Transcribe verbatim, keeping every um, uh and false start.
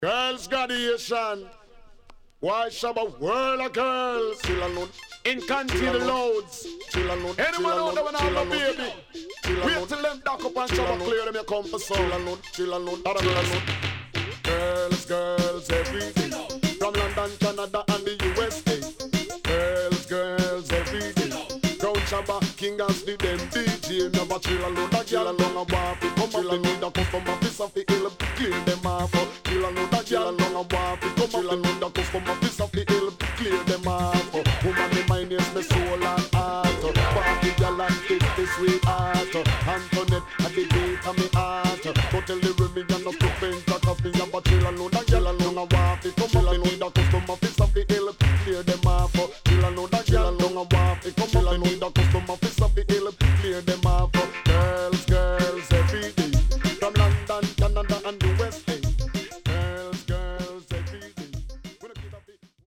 Girls graduation. Why Shabba world of girls? Chill alone. In country the loads. Chill alone. Anyone out there when I have a baby? Wait till them dock up and Shabba clear them you come for some. Chill alone. Chill alone. Other girls. Girls, girls every day. From London, Canada and the U S A. Girls, girls every day. Crown Shabba, King as the them D J. Never chill alone. That girl alone a waffy. Come up, they need a come from a piece of the hill. Clear them off. Chill alone. That girl alone a waffy. Come up, they need a come from a piece of the hill. Clear them off. Woman, me mind is my soul and heart. Party girl and take this sweet heart. And